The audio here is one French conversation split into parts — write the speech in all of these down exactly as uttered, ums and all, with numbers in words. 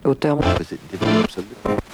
au terme. C'est développement absolu.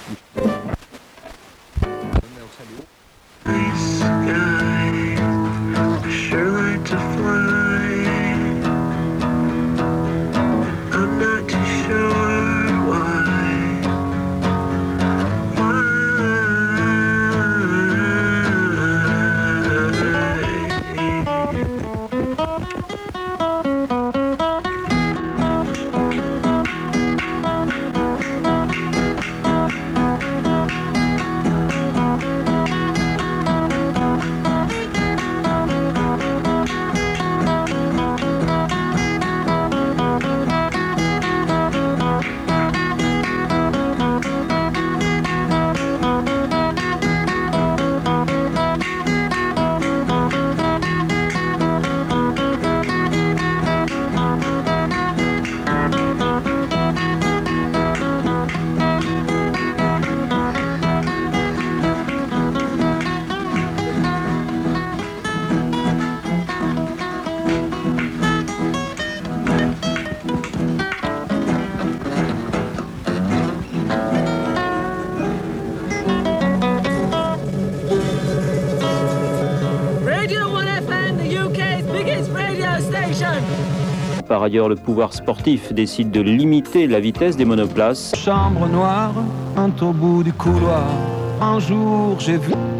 Par ailleurs, le pouvoir sportif décide de limiter la vitesse des monoplaces. Chambre noire, un au bout du couloir. Un jour, j'ai vu